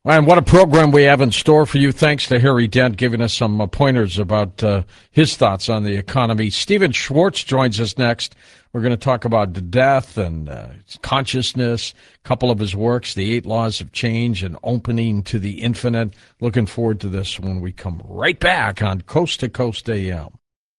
And what a program we have in store for you. Thanks to Harry Dent giving us some pointers about his thoughts on the economy. Stephen Schwartz joins us next. We're going to talk about death and consciousness, a couple of his works, The Eight Laws of Change and Opening to the Infinite. Looking forward to this when we come right back on Coast to Coast AM.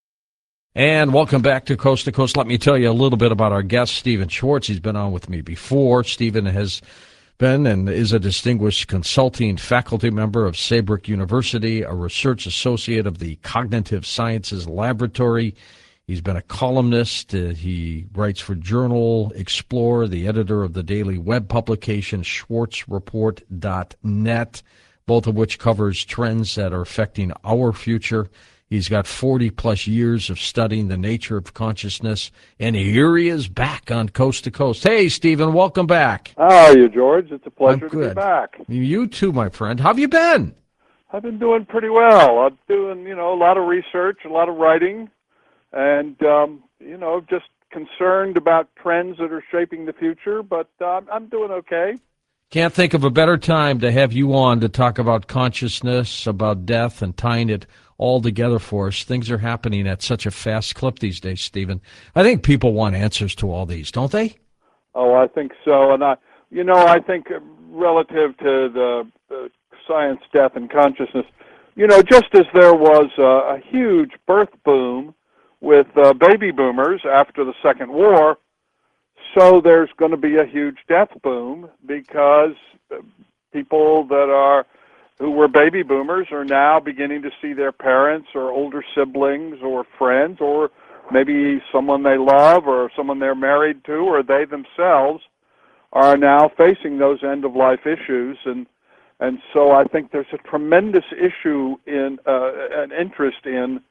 And welcome back to Coast to Coast. Let me tell you a little bit about our guest, Stephen Schwartz. He's been on with me before. Stephen has been and is a distinguished consulting faculty member of Saybrook University, a research associate of the Cognitive Sciences Laboratory. He's been a columnist. He writes for Journal Explorer, the editor of the daily web publication schwartzreport.net, both of which covers trends that are affecting our future. He's got 40-plus years of studying the nature of consciousness, and here he is back on Coast to Coast. Hey, Stephen, welcome back. How are you, George? It's a pleasure to be back. You too, my friend. How have you been? I've been doing pretty well. I'm doing, a lot of research, a lot of writing, and, just concerned about trends that are shaping the future, but I'm doing okay. Can't think of a better time to have you on to talk about consciousness, about death, and tying it all together for us. Things are happening at such a fast clip these days, Stephen. I think people want answers to all these, don't they? Oh, I think so. And I think relative to the science, death, and consciousness, just as there was a huge birth boom with baby boomers after the Second War, so there's going to be a huge death boom because people who were baby boomers are now beginning to see their parents or older siblings or friends or maybe someone they love or someone they're married to or they themselves are now facing those end-of-life issues. And so I think there's a tremendous issue in an interest in,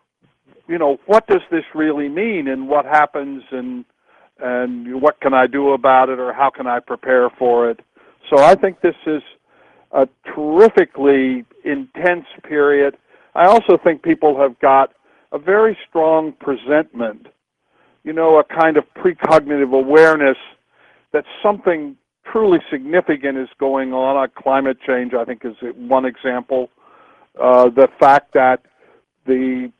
what does this really mean and what happens and what can I do about it or how can I prepare for it. So I think this is a terrifically intense period. I also think people have got a very strong presentment, a kind of precognitive awareness that something truly significant is going on. Climate change, I think, is one example. The fact that the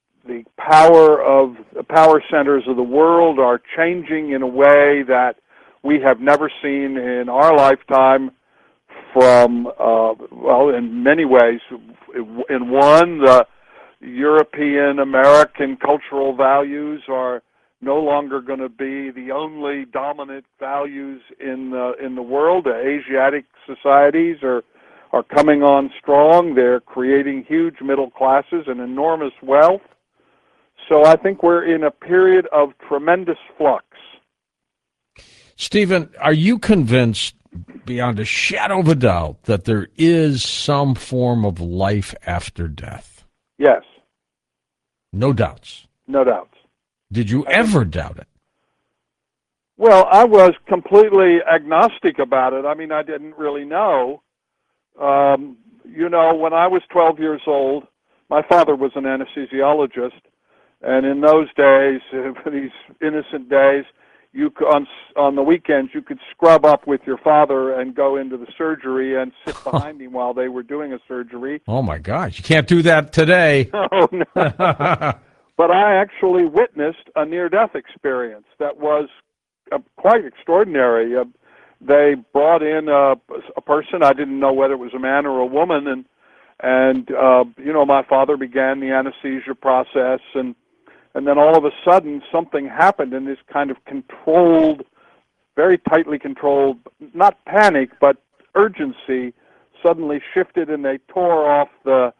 power centers of the world are changing in a way that we have never seen in our lifetime. From, in many ways, in one, the European-American cultural values are no longer going to be the only dominant values in the world. The Asiatic societies are coming on strong. They're creating huge middle classes and enormous wealth. So I think we're in a period of tremendous flux. Stephen, are you convinced beyond a shadow of a doubt that there is some form of life after death? Yes. No doubts? No doubts. Did you ever doubt it? Well, I was completely agnostic about it. I mean, I didn't really know. When I was 12 years old, my father was an anesthesiologist, and in those days, these innocent days, on the weekends, you could scrub up with your father and go into the surgery and sit behind him while they were doing a surgery. Oh, my gosh. You can't do that today. Oh, no. But I actually witnessed a near-death experience that was quite extraordinary. They brought in a person. I didn't know whether it was a man or a woman. And my father began the anesthesia process, and then all of a sudden, something happened in this kind of controlled, very tightly controlled, not panic, but urgency, suddenly shifted, and they tore off the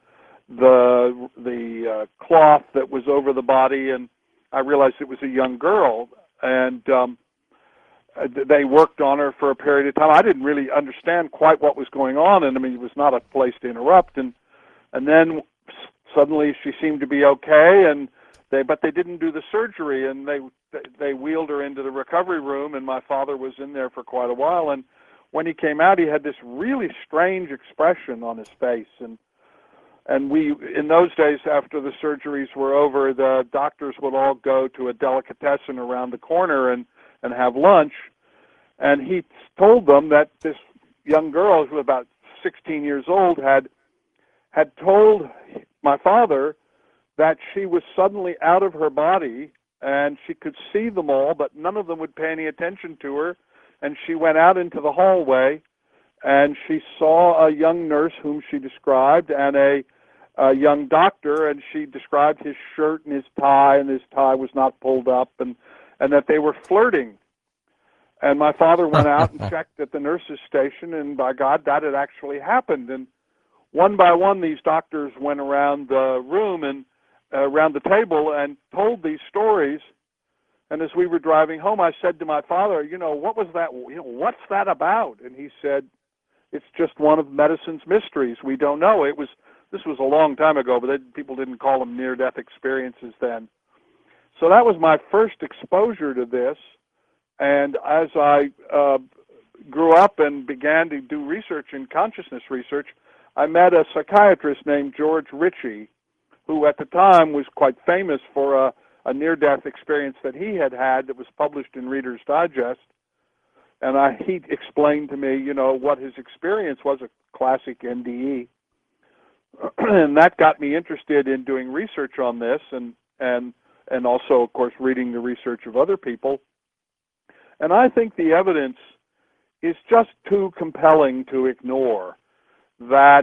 cloth that was over the body, and I realized it was a young girl, and they worked on her for a period of time. I didn't really understand quite what was going on, and I mean, it was not a place to interrupt, and then suddenly she seemed to be okay, but they didn't do the surgery, and they wheeled her into the recovery room, and my father was in there for quite a while, and when he came out, he had this really strange expression on his face, and we, in those days, after the surgeries were over, the doctors would all go to a delicatessen around the corner and have lunch, and he told them that this young girl, who was about 16 years old, had told my father that she was suddenly out of her body and she could see them all, but none of them would pay any attention to her. And she went out into the hallway and she saw a young nurse whom she described and a young doctor, and she described his shirt and his tie was not pulled up, and that they were flirting. And my father went out and checked at the nurse's station, and by God, that had actually happened. And one by one, these doctors went around the room and around the table and told these stories. And as we were driving home, I said to my father, what was that? What's that about? And he said, it's just one of medicine's mysteries. We don't know. This was a long time ago, but people didn't call them near-death experiences then. So that was my first exposure to this. And as I grew up and began to do research in consciousness research, I met a psychiatrist named George Ritchie, who at the time was quite famous for a near-death experience that he had that was published in Reader's Digest. And he explained to me, what his experience was, a classic NDE. And that got me interested in doing research on this and also, of course, reading the research of other people. And I think the evidence is just too compelling to ignore that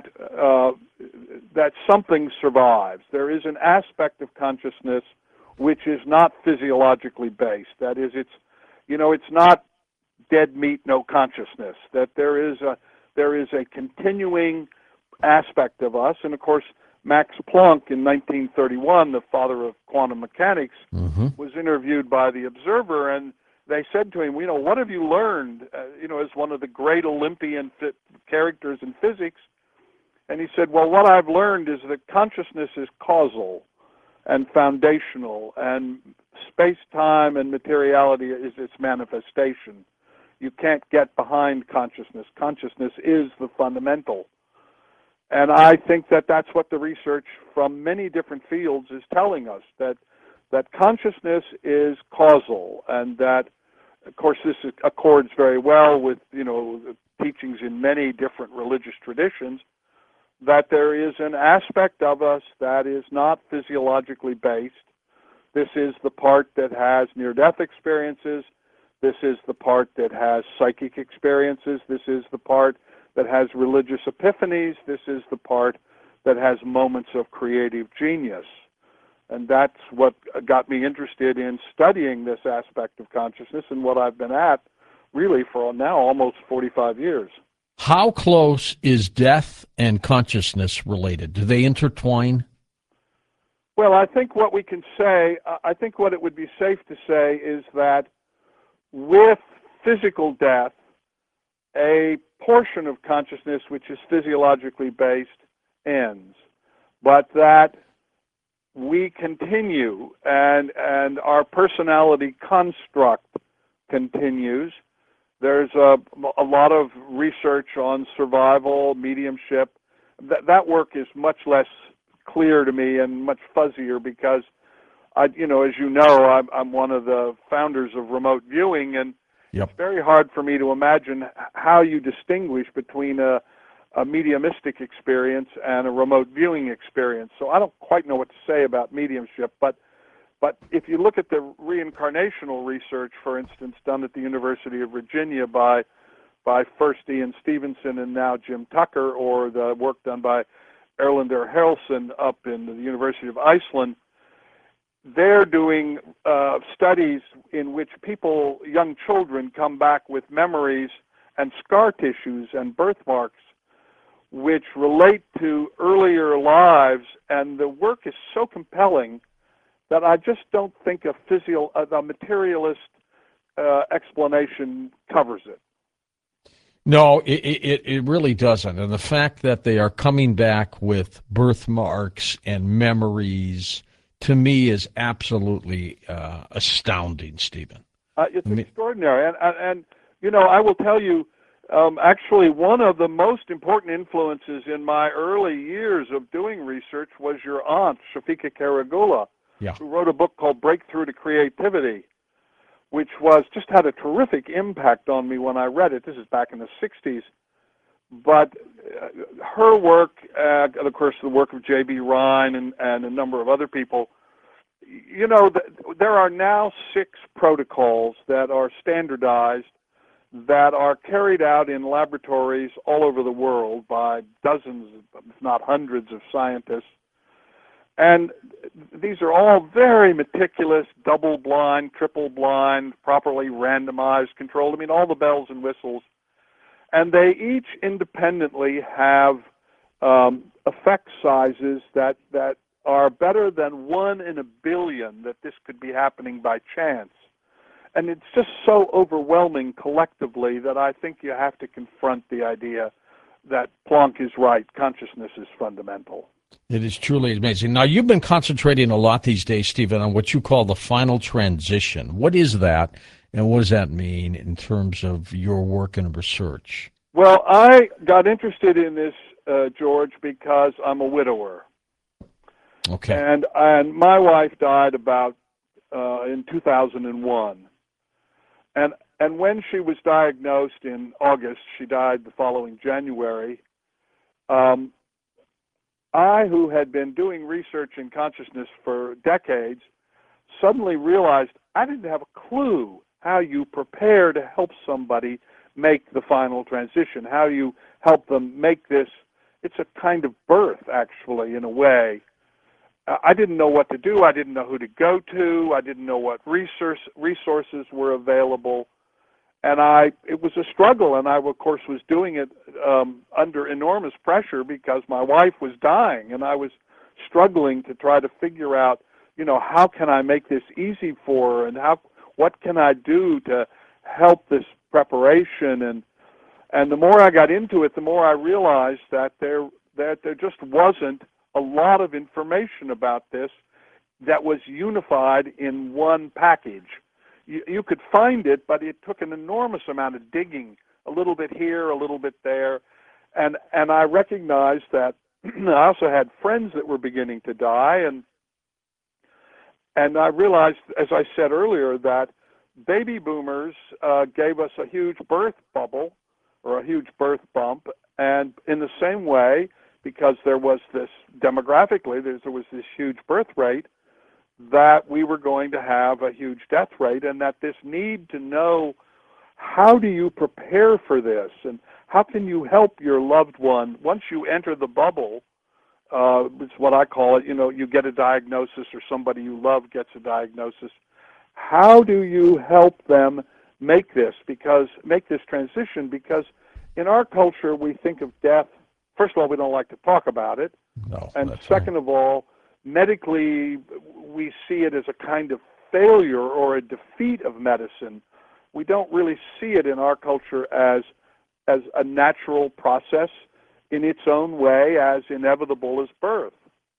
something survives. There is an aspect of consciousness which is not physiologically based. That is, it's not dead meat, no consciousness. That there is a continuing aspect of us. And of course, Max Planck in 1931, the father of quantum mechanics, was interviewed by the Observer, and they said to him, what have you learned, as one of the great Olympian characters in physics? And he said, well, what I've learned is that consciousness is causal and foundational, and space-time and materiality is its manifestation. You can't get behind consciousness. Consciousness is the fundamental. And I think that that's what the research from many different fields is telling us, that consciousness is causal, and that, of course, this accords very well with, the teachings in many different religious traditions, that there is an aspect of us that is not physiologically based. This is the part that has near-death experiences. This is the part that has psychic experiences. This is the part that has religious epiphanies. This is the part that has moments of creative genius. And that's what got me interested in studying this aspect of consciousness, and what I've been at really for now almost 45 years. How close is death and consciousness related? Do they intertwine? Well, I think what we can say, I think what it would be safe to say is that with physical death, a portion of consciousness which is physiologically based ends, but that we continue, and our personality construct continues. There's a lot of research on survival, mediumship. That work is much less clear to me and much fuzzier because, as you know, I'm one of the founders of remote viewing, and It's very hard for me to imagine how you distinguish between a mediumistic experience and a remote viewing experience. So I don't quite know what to say about mediumship, but if you look at the reincarnational research, for instance, done at the University of Virginia by first Ian Stevenson and now Jim Tucker, or the work done by Erlendur Haraldsson up in the University of Iceland, they're doing studies in which young children, come back with memories and scar tissues and birthmarks which relate to earlier lives, and the work is so compelling that I just don't think a materialist explanation covers it. No, it really doesn't. And the fact that they are coming back with birthmarks and memories, to me, is absolutely astounding, Stephen. It's extraordinary. And I will tell you, actually, one of the most important influences in my early years of doing research was your aunt, Shafika Karagula, who wrote a book called Breakthrough to Creativity, which just had a terrific impact on me when I read it. This is back in the 60s. But her work, and of course the work of J.B. Rhine and a number of other people, there are now 6 protocols that are standardized that are carried out in laboratories all over the world by dozens, if not hundreds, of scientists. And these are all very meticulous, double-blind, triple-blind, properly randomized, controlled. I mean, all the bells and whistles. And they each independently have effect sizes that are better than 1 in a billion that this could be happening by chance. And it's just so overwhelming collectively that I think you have to confront the idea that Planck is right. Consciousness is fundamental. It is truly amazing. Now, you've been concentrating a lot these days, Stephen, on what you call the final transition. What is that, and what does that mean in terms of your work and research? Well, I got interested in this, George, because I'm a widower. Okay. And my wife died about in 2001. And when she was diagnosed in August, she died the following January. I, who had been doing research in consciousness for decades, suddenly realized I didn't have a clue how you prepare to help somebody make the final transition, how you help them make this. It's a kind of birth, actually, in a way. I didn't know what to do. I didn't know who to go to. I didn't know what resources were available. And it was a struggle, and I, of course, was doing it under enormous pressure because my wife was dying, and I was struggling to try to figure out, how can I make this easy for her, and what can I do to help this preparation? And the more I got into it, the more I realized that there just wasn't a lot of information about this that was unified in one package. You could find it, but it took an enormous amount of digging, a little bit here, a little bit there. And I recognized that I also had friends that were beginning to die, and I realized, as I said earlier, that baby boomers gave us a huge birth bubble or a huge birth bump, and in the same way, because there was this demographically, there was this huge birth rate, that we were going to have a huge death rate, and that this need to know how do you prepare for this, and how can you help your loved one once you enter the bubble. It's what I call it, you get a diagnosis, or somebody you love gets a diagnosis. How do you help them make this transition? Because in our culture, we think of death, first of all, we don't like to talk about it. No, and second of all, medically, we see it as a kind of failure or a defeat of medicine. We don't really see it in our culture as a natural process in its own way, as inevitable as birth.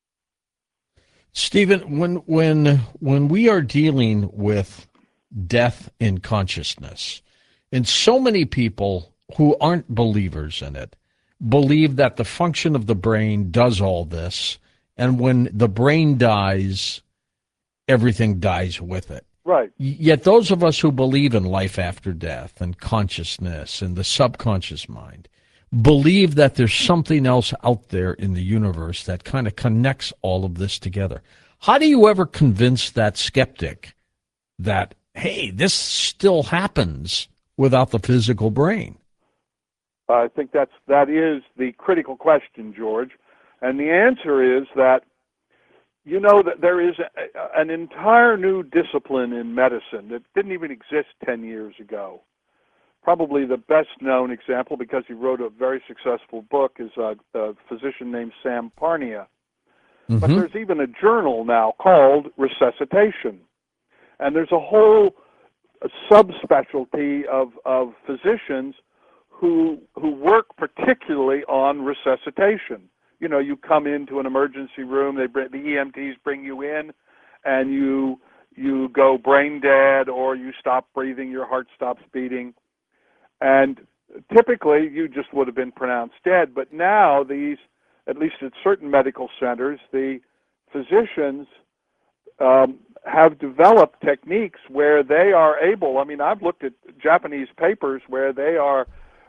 Stephen, when we are dealing with death in consciousness, and so many people who aren't believers in it believe that the function of the brain does all this, and when the brain dies, everything dies with it. Right. Yet those of us who believe in life after death and consciousness and the subconscious mind believe that there's something else out there in the universe that kind of connects all of this together. How do you ever convince that skeptic that, hey, this still happens without the physical brain? I think that is the critical question, George. And the answer is that, that there is an entire new discipline in medicine that didn't even exist 10 years ago. Probably the best known example, because he wrote a very successful book, is a physician named Sam Parnia. Mm-hmm. But there's even a journal now called Resuscitation. And there's a whole subspecialty of physicians who work particularly on resuscitation. You come into an emergency room, the EMTs bring you in, and you go brain dead, or you stop breathing, your heart stops beating. And typically, you just would have been pronounced dead. But now, at least at certain medical centers, the physicians have developed techniques where they are able, I've looked at Japanese papers where they are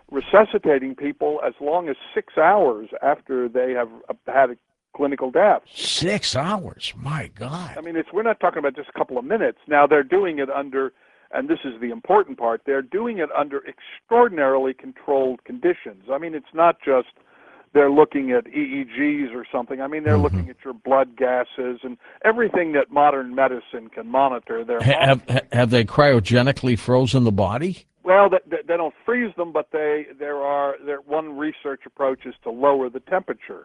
resuscitating people as long as 6 hours after they have had a clinical death. 6 hours, my God. I mean, we're not talking about just a couple of minutes. Now, they're doing it under, and this is the important part, they're doing it under extraordinarily controlled conditions. I mean, it's not just they're looking at EEGs or something. I mean, they're looking at your blood gases and everything that modern medicine can monitor. Have they cryogenically frozen the body? Well, they don't freeze them, but one research approach is to lower the temperature,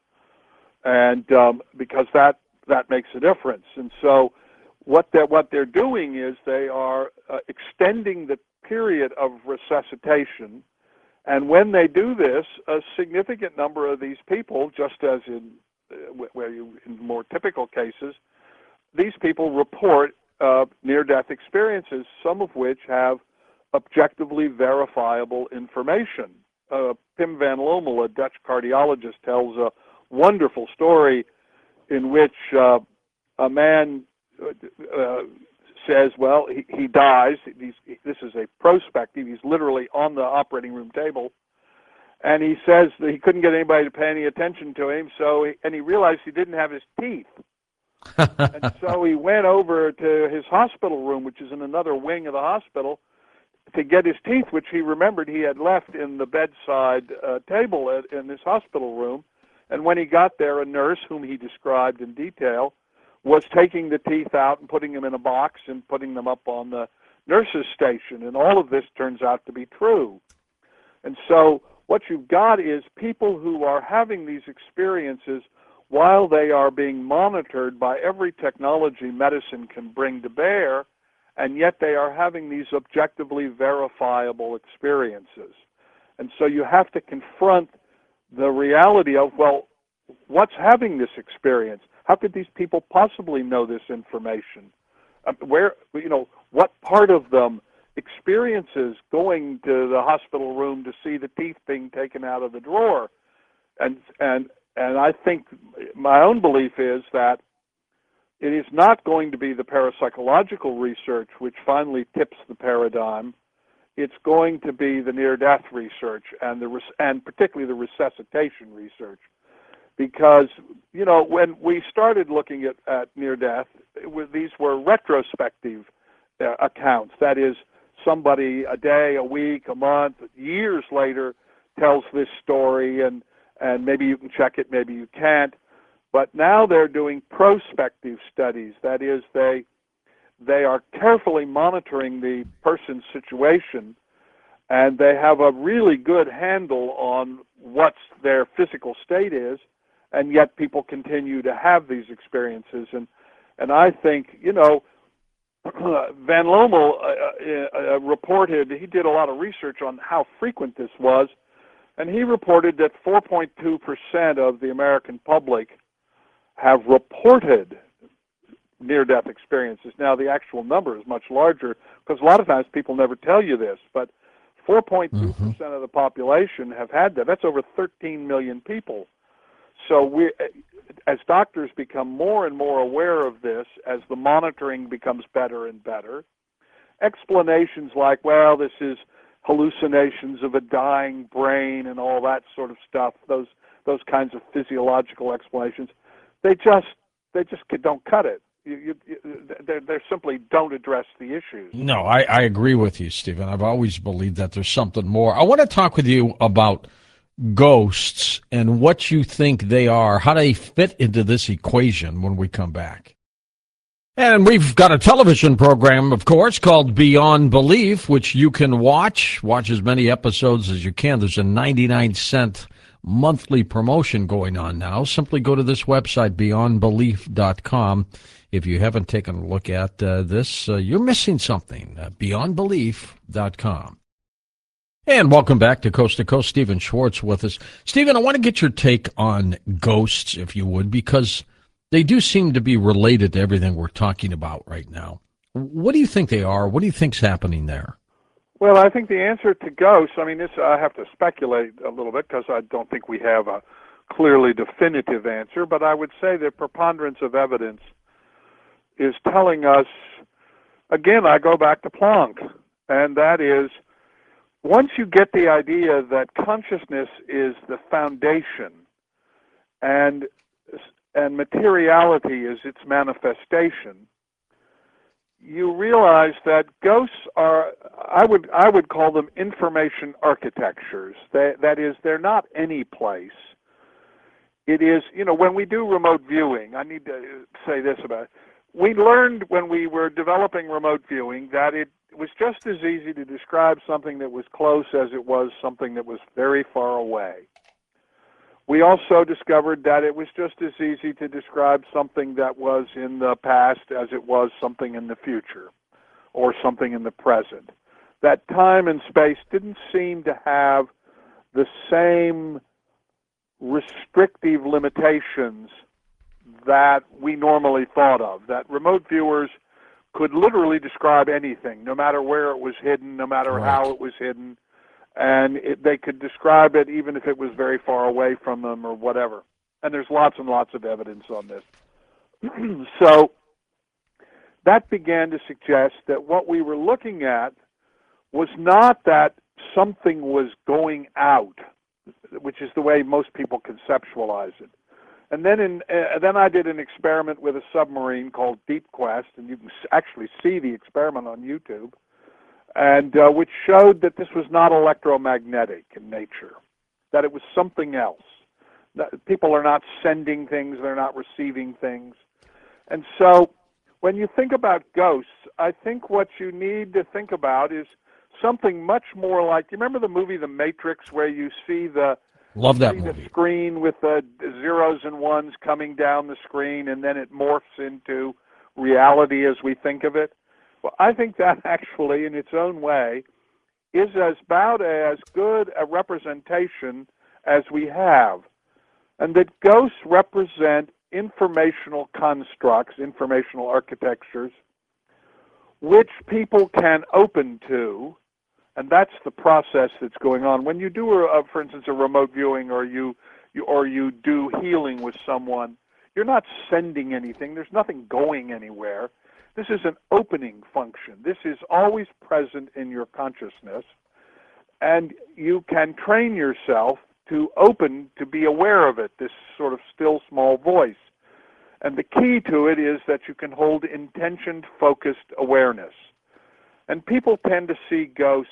and because that makes a difference. And so what they're doing is they are extending the period of resuscitation. And when they do this, a significant number of these people, just as in more typical cases, these people report near-death experiences, some of which have objectively verifiable information. Pim van Lommel, a Dutch cardiologist, tells a wonderful story in which a man says, well, he dies. This is a prospective. He's literally on the operating room table. And he says that he couldn't get anybody to pay any attention to him, and he realized he didn't have his teeth. And so he went over to his hospital room, which is in another wing of the hospital, to get his teeth, which he remembered he had left in the bedside table in his hospital room. And when he got there, a nurse, whom he described in detail, was taking the teeth out and putting them in a box and putting them up on the nurse's station. And all of this turns out to be true. And so what you've got is people who are having these experiences while they are being monitored by every technology medicine can bring to bear, and yet they are having these objectively verifiable experiences. And so you have to confront the reality of, well, what's having this experience? How could these people possibly know this information? What part of them experiences going to the hospital room to see the teeth being taken out of the drawer? And I think my own belief is that it is not going to be the parapsychological research which finally tips the paradigm. It's going to be the near-death research and particularly the resuscitation research. Because, when we started looking at near-death, these were retrospective accounts. That is, somebody a day, a week, a month, years later tells this story, and maybe you can check it, maybe you can't. But now they're doing prospective studies. That is, they are carefully monitoring the person's situation, and they have a really good handle on what their physical state is, and yet people continue to have these experiences. And I think, Van Lommel reported, he did a lot of research on how frequent this was, and he reported that 4.2% of the American public have reported near-death experiences. Now, the actual number is much larger, because a lot of times people never tell you this, but 4.2% of the population have had that. That's over 13 million people. So as doctors become more and more aware of this, as the monitoring becomes better and better, explanations like, well, this is hallucinations of a dying brain and all that sort of stuff, those kinds of physiological explanations, they just don't cut it. They simply don't address the issues. No, I agree with you, Stephen. I've always believed that there's something more. I want to talk with you about ghosts and what you think they are, how they fit into this equation when we come back. And we've got a television program, of course, called Beyond Belief, which you can watch as many episodes as you can. There's a 99-cent monthly promotion going on now. Simply go to this website, beyondbelief.com. If you haven't taken a look at this, you're missing something, beyondbelief.com. And welcome back to Coast, Stephen Schwartz with us. Stephen, I want to get your take on ghosts, if you would, because they do seem to be related to everything we're talking about right now. What do you think they are? What do you think's happening there? Well, I think the answer to ghosts, I have to speculate a little bit because I don't think we have a clearly definitive answer, but I would say the preponderance of evidence is telling us, again, I go back to Planck, and that is, once you get the idea that consciousness is the foundation and materiality is its manifestation, you realize that ghosts are, I would call them information architectures. That is, they're not any place. It is, when we do remote viewing, I need to say this about it. We learned when we were developing remote viewing that it was just as easy to describe something that was close as it was something that was very far away. We also discovered that it was just as easy to describe something that was in the past as it was something in the future or something in the present. That time and space didn't seem to have the same restrictive limitations that we normally thought of, that remote viewers could literally describe anything, no matter where it was hidden, no matter how it was hidden, and they could describe it even if it was very far away from them or whatever. And there's lots and lots of evidence on this. So that began to suggest that what we were looking at was not that something was going out, which is the way most people conceptualize it. And then then I did an experiment with a submarine called Deep Quest, and you can actually see the experiment on YouTube, and which showed that this was not electromagnetic in nature, that it was something else. That people are not sending things, they're not receiving things. And so when you think about ghosts, I think what you need to think about is something much more like, you remember the movie The Matrix, where you see the screen with the zeros and ones coming down the screen, and then it morphs into reality as we think of it? Well, I think that actually, in its own way, is about as good a representation as we have. And that ghosts represent informational constructs, informational architectures, which people can open to. And that's the process that's going on. When you do, for instance, a remote viewing, or you do healing with someone, you're not sending anything. There's nothing going anywhere. This is an opening function. This is always present in your consciousness, and you can train yourself to open, to be aware of it, this sort of still small voice. And the key to it is that you can hold intentioned, focused awareness. And people tend to see ghosts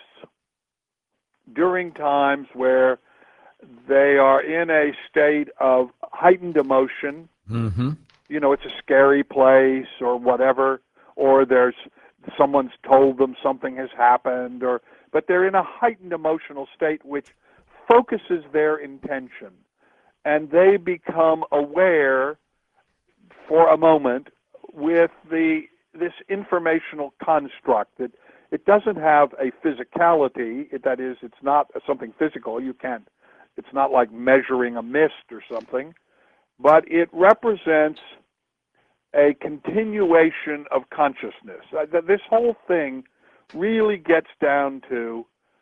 during times where they are in a state of heightened emotion. Mm-hmm. It's a scary place or whatever, or someone's told them something has happened, but they're in a heightened emotional state which focuses their intention, and they become aware for a moment with this informational construct that it doesn't have a physicality. That is, it's not something physical. It's not like measuring a mist or something, but it represents a continuation of consciousness. This whole thing really gets down to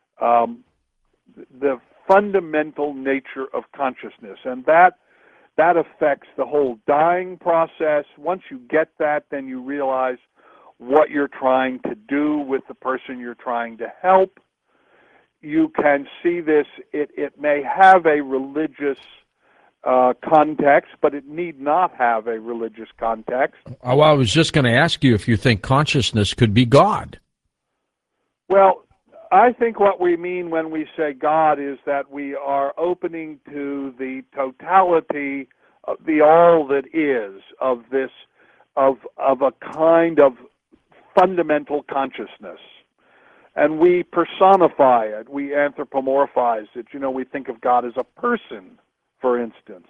the fundamental nature of consciousness, and that affects the whole dying process. Once you get that, then you realize what you're trying to do with the person you're trying to help. You can see this. It may have a religious context, but it need not have a religious context. Oh, I was just going to ask you if you think consciousness could be God. Well, I think what we mean when we say God is that we are opening to the totality of the all that is, of this, of a kind of fundamental consciousness. And we personify it, we anthropomorphize it. We think of God as a person, for instance.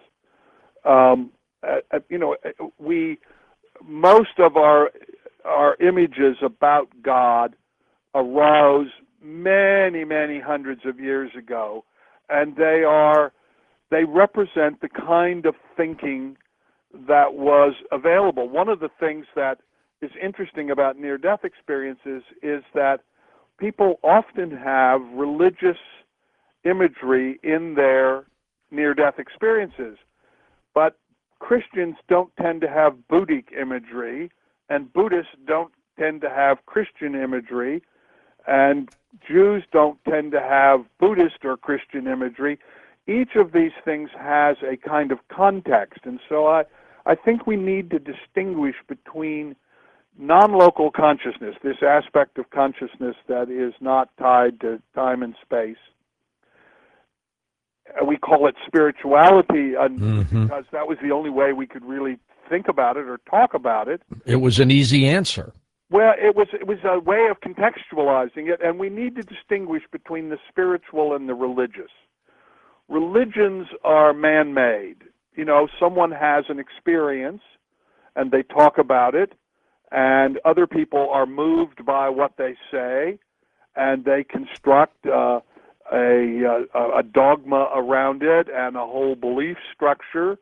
Most of our images about God arose many, many hundreds of years ago, and they represent the kind of thinking that was available. One of the things that is interesting about near-death experiences is that people often have religious imagery in their near-death experiences, but Christians don't tend to have Buddhic imagery, and Buddhists don't tend to have Christian imagery, and Jews don't tend to have Buddhist or Christian imagery. Each of these things has a kind of context, and so I think we need to distinguish between non-local consciousness, this aspect of consciousness that is not tied to time and space. We call it spirituality because that was the only way we could really think about it or talk about it. It was an easy answer. Well, it was a way of contextualizing it, and we need to distinguish between the spiritual and the religious. Religions are man-made. You know, someone has an experience, and they talk about it, and other people are moved by what they say, and they construct a dogma around it and a whole belief structure.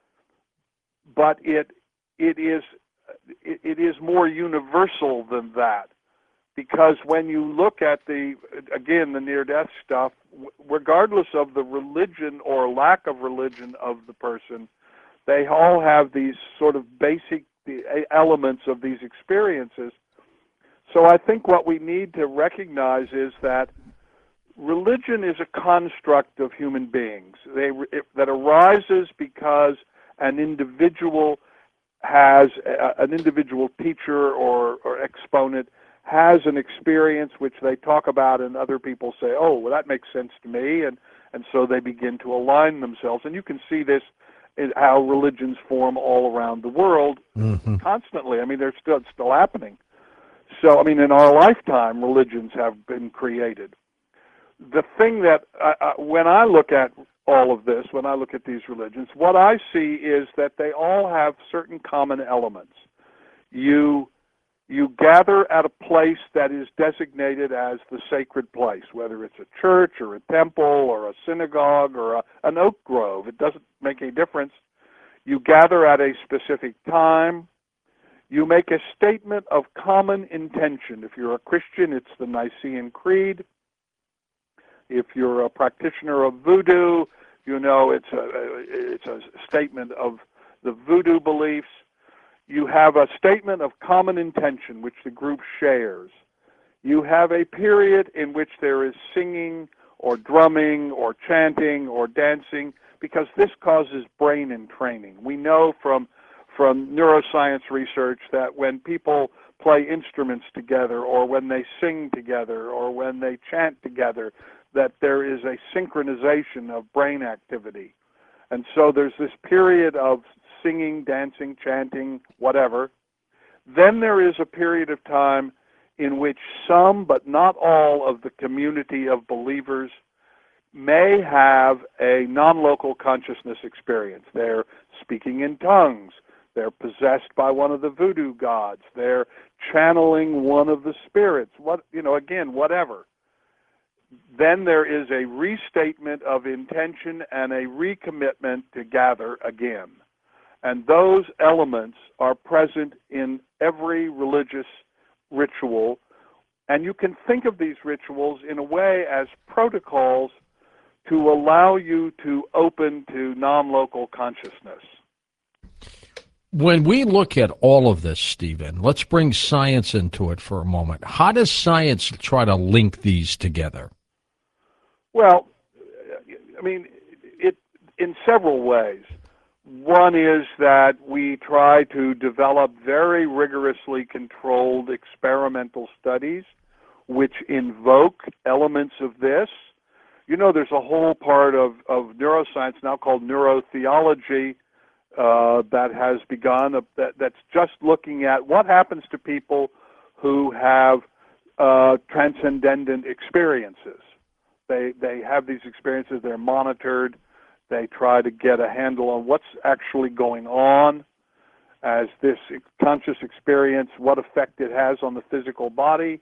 But it is more universal than that, because when you look at the near-death stuff, regardless of the religion or lack of religion of the person, they all have these sort of basic elements of these experiences. So I think what we need to recognize is that religion is a construct of human beings that arises because an individual has an individual teacher or exponent has an experience which they talk about, and other people say, oh, well, that makes sense to me, and so they begin to align themselves. And you can see this in how religions form all around the world constantly. I mean, they're still happening. So, I mean, in our lifetime, religions have been created. The thing that, when I look at all of this, when I look at these religions, what I see is that they all have certain common elements. You gather at a place that is designated as the sacred place, whether it's a church or a temple or a synagogue or an oak grove. It doesn't make any difference. You gather at a specific time. You make a statement of common intention. If you're a Christian, it's the Nicene Creed. If you're a practitioner of voodoo, you know it's a statement of the voodoo beliefs. You have a statement of common intention which the group shares. You have a period in which there is singing or drumming or chanting or dancing, because this causes brain entraining. We know from neuroscience research that when people play instruments together, or when they sing together, or when they chant together, that there is a synchronization of brain activity. And so there's this period of singing, dancing, chanting, whatever. Then there is a period of time in which some, but not all, of the community of believers may have a non-local consciousness experience. They're speaking in tongues. They're possessed by one of the voodoo gods. They're channeling one of the spirits. Whatever. Then there is a restatement of intention and a recommitment to gather again. And those elements are present in every religious ritual. And you can think of these rituals in a way as protocols to allow you to open to non-local consciousness. When we look at all of this, Stephen, let's bring science into it for a moment. How does science try to link these together? Well, I mean, it in several ways. One is that we try to develop very rigorously controlled experimental studies which invoke elements of this. You know, there's a whole part of neuroscience now called neurotheology that has begun, that's just looking at what happens to people who have transcendent experiences. They have these experiences, they're monitored, they try to get a handle on what's actually going on as this conscious experience, what effect it has on the physical body.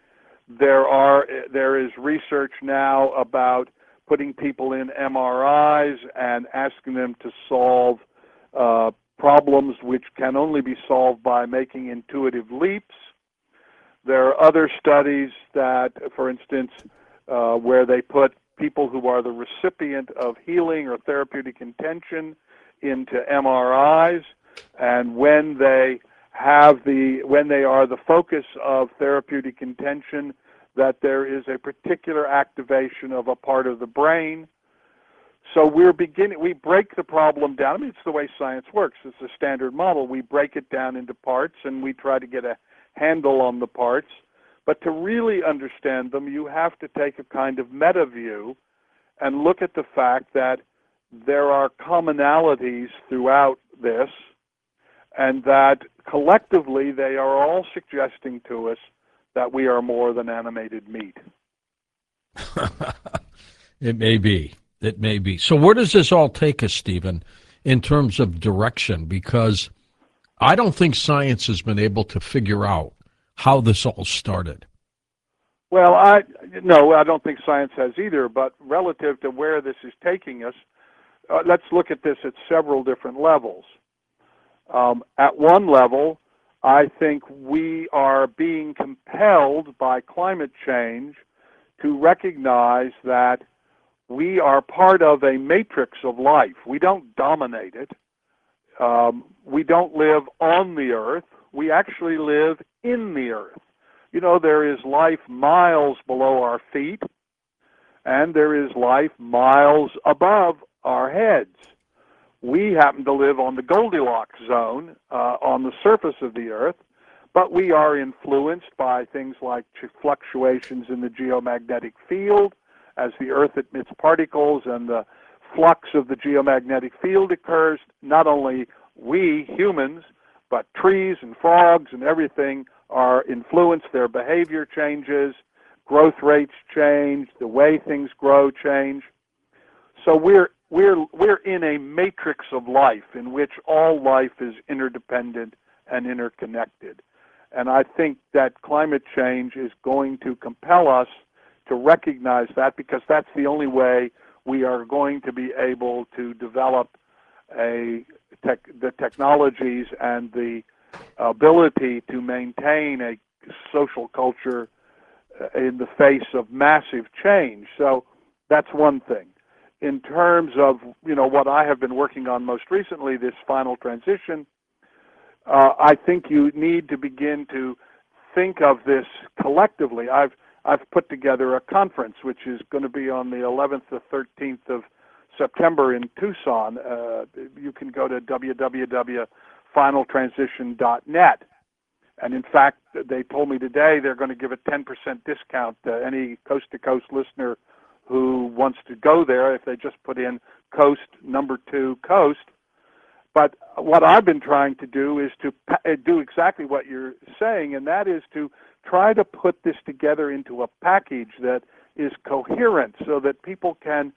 There is research now about putting people in MRIs and asking them to solve problems which can only be solved by making intuitive leaps. There are other studies that, for instance, where they put people who are the recipient of healing or therapeutic intention into MRIs, and when they are the focus of therapeutic intention, that there is a particular activation of a part of the brain. So we break the problem down. I mean, it's the way science works. It's a standard model. We break it down into parts, and we try to get a handle on the parts. But to really understand them, you have to take a kind of meta view and look at the fact that there are commonalities throughout this, and that collectively they are all suggesting to us that we are more than animated meat. It may be. It may be. So where does this all take us, Stephen, in terms of direction? Because I don't think science has been able to figure out how this all started. Well, I don't think science has either, but relative to where this is taking us, let's look at this at several different levels. At one level, I think we are being compelled by climate change to recognize that we are part of a matrix of life. We don't dominate it. We don't live on the earth. We actually live in the earth. You know, there is life miles below our feet, and there is life miles above our heads. We happen to live on the Goldilocks zone on the surface of the earth, but we are influenced by things like fluctuations in the geomagnetic field as the earth emits particles and the flux of the geomagnetic field occurs. Not only we humans, but trees and frogs and everything are influenced. Their behavior changes, growth rates change, the way things grow change. So we're in a matrix of life in which all life is interdependent and interconnected. And I think that climate change is going to compel us to recognize that, because that's the only way we are going to be able to develop the technologies and the ability to maintain a social culture in the face of massive change. So that's one thing. In terms of what I have been working on most recently, this final transition, I think you need to begin to think of this collectively. I've put together a conference which is going to be on the 11th to 13th of September in Tucson. You can go to www.finaltransition.net. And in fact, they told me today they're going to give a 10% discount to any coast-to-coast listener who wants to go there if they just put in coast, #2 coast. But what I've been trying to do is to do exactly what you're saying, and that is to try to put this together into a package that is coherent so that people can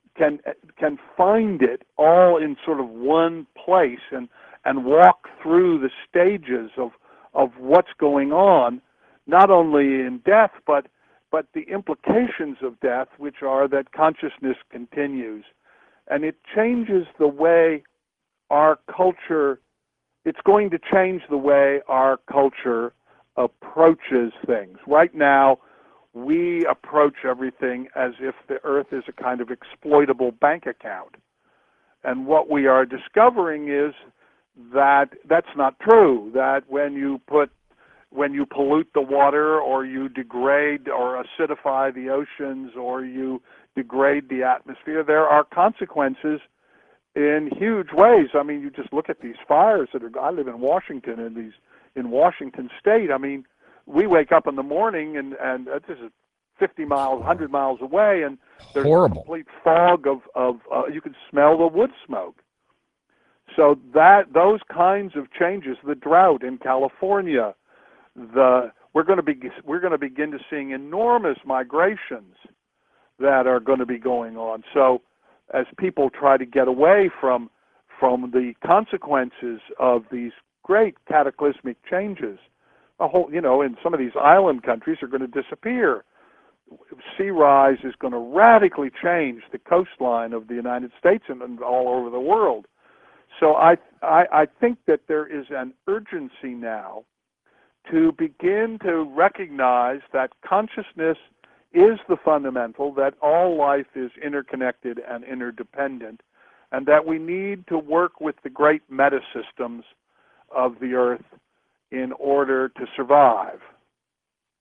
find it all in sort of one place and walk through the stages of what's going on, not only in death, but the implications of death, which are that consciousness continues. And it changes the way our culture, it's going to change the way our culture approaches things. Right now, we approach everything as if the earth is a kind of exploitable bank account. And what we are discovering is that that's not true, that when you pollute the water, or you degrade or acidify the oceans, or you degrade the atmosphere, there are consequences in huge ways. I mean, you just look at these fires I live in Washington, and in Washington State, I mean, we wake up in the morning and this is 50 miles, 100 miles away, and there's horrible. A complete fog of you can smell the wood smoke. So those kinds of changes, the drought in California, we're going to begin to seeing enormous migrations that are going to be going on. So as people try to get away from the consequences of these great cataclysmic changes, in some of these island countries are going to disappear. Sea rise is going to radically change the coastline of the United States and all over the world. So I think that there is an urgency now to begin to recognize that consciousness is the fundamental, that all life is interconnected and interdependent, and that we need to work with the great metasystems of the earth in order to survive.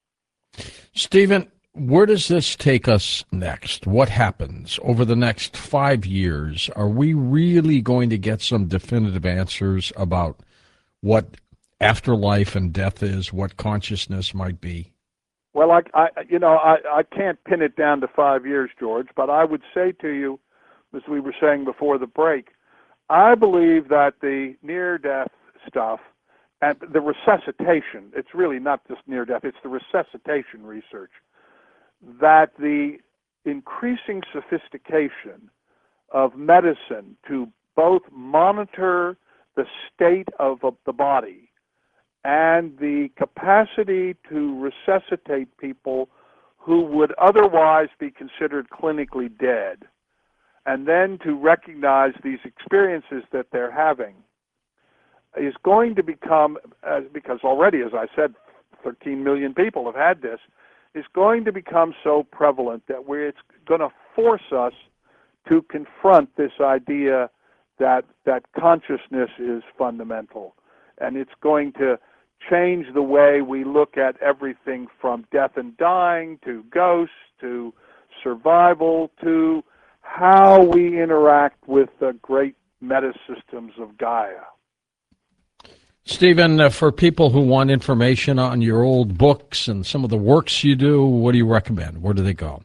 Stephen, where does this take us next? What happens over the next 5 years? Are we really going to get some definitive answers about what afterlife and death is, what consciousness might be? Well, I can't pin it down to 5 years, George, but I would say to you, as we were saying before the break, I believe that the near-death stuff and the resuscitation, it's really not just near-death, it's the resuscitation research, that the increasing sophistication of medicine to both monitor the state of the body and the capacity to resuscitate people who would otherwise be considered clinically dead, and then to recognize these experiences that they're having, is going to become, because already, as I said, 13 million people have had this, is going to become so prevalent that it's going to force us to confront this idea that consciousness is fundamental. And it's going to change the way we look at everything from death and dying to ghosts to survival to how we interact with the great meta systems of Gaia. Stephen, for people who want information on your old books and some of the works you do, what do you recommend? Where do they go?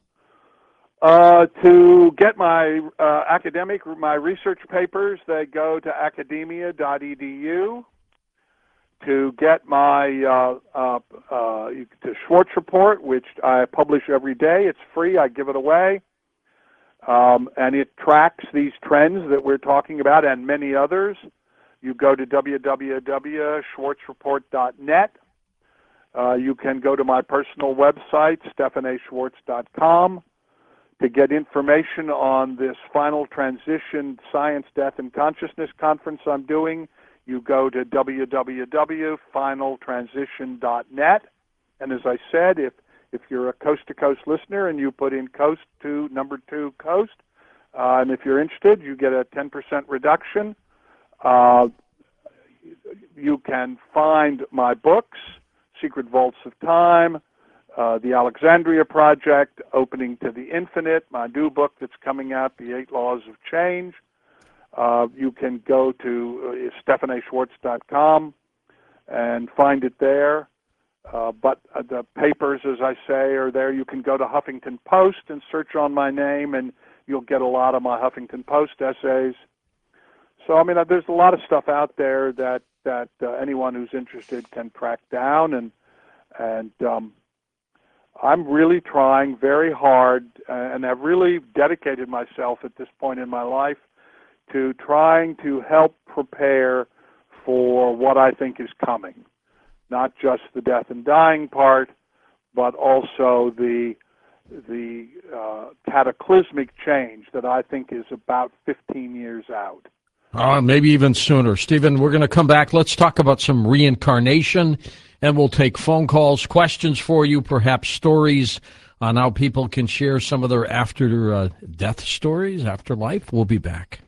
To get my my research papers, they go to academia.edu. To get my to Schwartz Report, which I publish every day, it's free. I give it away, and it tracks these trends that we're talking about and many others. You go to www.schwartzreport.net. You can go to my personal website, stephaneschwartz.com, to get information on this Final Transition Science, Death, and Consciousness conference I'm doing. You go to www.finaltransition.net. And as I said, if you're a coast-to-coast listener and you put in coast to number 2 coast, and if you're interested, you get a 10% reduction. You can find my books, Secret Vaults of Time, The Alexandria Project, Opening to the Infinite, my new book that's coming out, The 8 Laws of Change. You can go to stephaneschwartz.com and find it there. But the papers, as I say, are there. You can go to Huffington Post and search on my name, and you'll get a lot of my Huffington Post essays. So, I mean, there's a lot of stuff out there that anyone who's interested can track down, and I'm really trying very hard and have really dedicated myself at this point in my life to trying to help prepare for what I think is coming. Not just the death and dying part, but also the cataclysmic change that I think is about 15 years out. Maybe even sooner. Stephen, we're going to come back. Let's talk about some reincarnation, and we'll take phone calls, questions for you, perhaps stories on how people can share some of their after-death stories, afterlife. We'll be back.